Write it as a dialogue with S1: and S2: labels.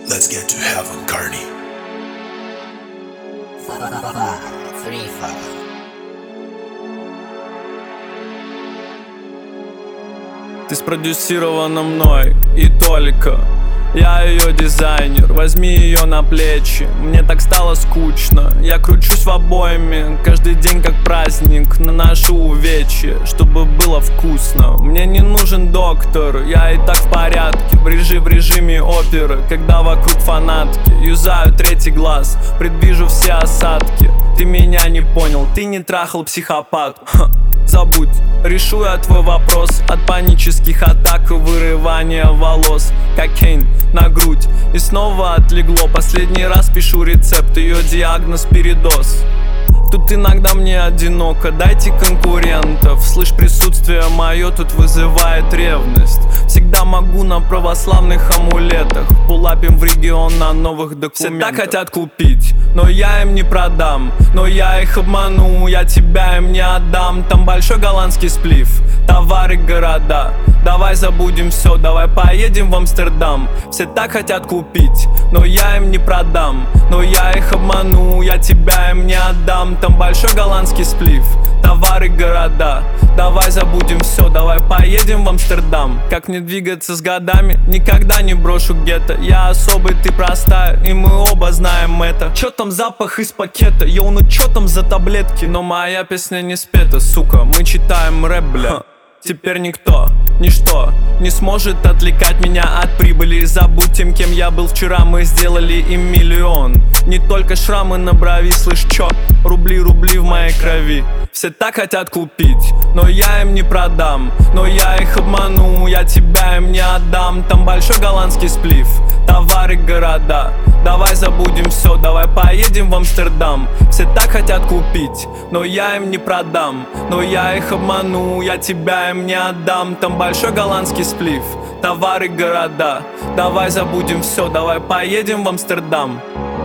S1: Let's get to heaven, Carney.
S2: 5, 3, 5.
S3: Ты спродюсирована мной и только я ее дизайнер, возьми ее на плечи. Мне так стало скучно, я кручусь в обойме. Каждый день как праздник, наношу увечья, чтобы было вкусно. Мне не нужен доктор, я и так в порядке. В режиме оперы, когда вокруг фанатки. Юзаю третий глаз, предвижу все осадки. Ты меня не понял, ты не трахал психопат. Забудь, решу я твой вопрос. От панических атак и вырывания волос. Кокейн на грудь и снова отлегло. Последний раз пишу рецепт, ее диагноз передоз. Тут иногда мне одиноко, дайте конкурентов. Слышь, присутствие мое тут вызывает ревность. Всегда могу на православных амулетах. Пулапим в регион на новых документах. Все так хотят купить, но я им не продам. Но я их обману, я тебя им не отдам. Там большой голландский сплив, товары, города. Давай забудем все, давай поедем в Амстердам. Все так хотят купить, но я им не продам. Но я их обману, я тебя им не отдам. Там большой голландский сплив, товары, города. Давай забудем все, давай поедем в Амстердам. Как мне двигаться с годами, никогда не брошу гетто. Я особый, ты простая, и мы оба знаем это. Чё там запах из пакета, йоу, ну чё там за таблетки? Но моя песня не спета, сука, мы читаем рэп, бля. Теперь никто, ничто не сможет отвлекать меня от прибыли. Забудь тем, кем я был вчера, мы сделали им миллион. Не только шрамы на брови, слышь, чё? Рубли в моей крови. Все так хотят купить, но я им не продам. Но я их обману, я тебя им не отдам. Там большой голландский сплив, товары, города. Давай забудем все, давай поедем в Амстердам. Все так хотят купить, но я им не продам. Но я их обману, я тебя им не отдам. Там большой голландский сплив, товары, города. Давай забудем все, давай поедем в Амстердам.